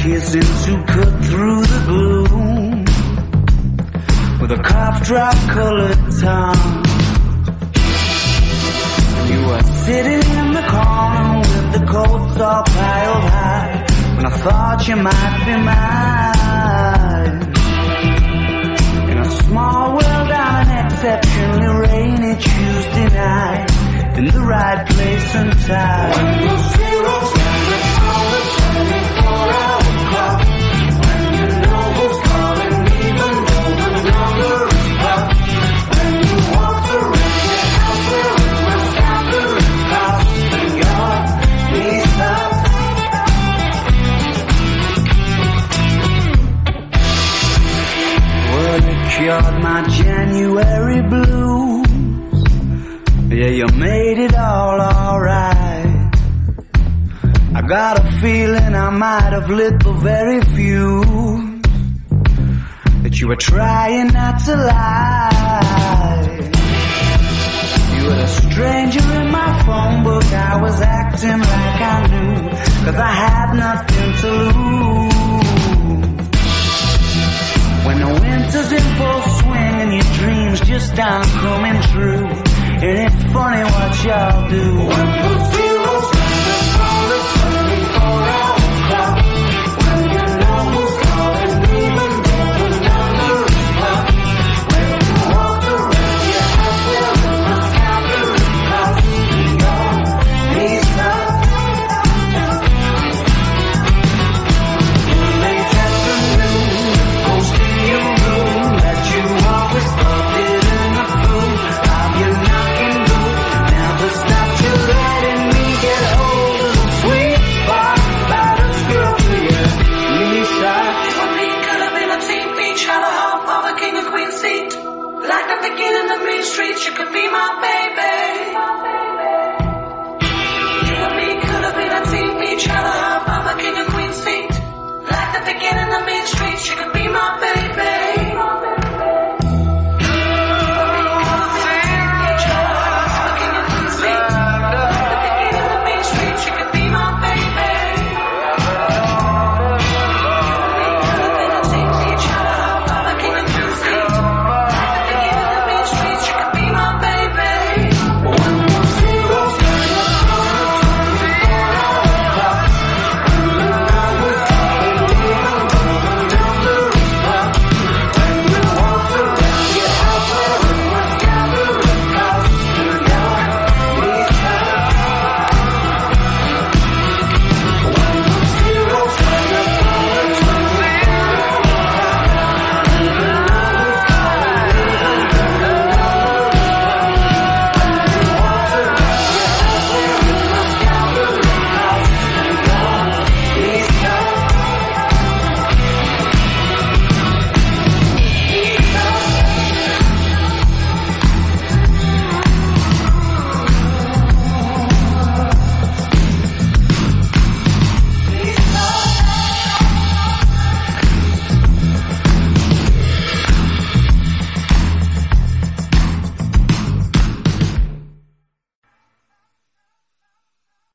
kissing to cut through the gloom with a cough drop colored tongue. You were sitting in the corner with the coats all piled high when I thought you might be mine. In a small world on an exceptionally rainy Tuesday night, in the right place and time. When the zero standing on the 24-hour clock, when you know who's calling even though the number is blocked, when you walk around your house wearing my standard cross and your knees up. Well, it cured my January blues. Yeah, you made it all alright. I got a feeling I might have lit the very fuse that you were trying not to lie. You were a stranger in my phone book. I was acting like I knew, 'cause I had nothing to lose. When the winter's in full swing and your dreams just aren't coming true, ain't it funny what y'all do?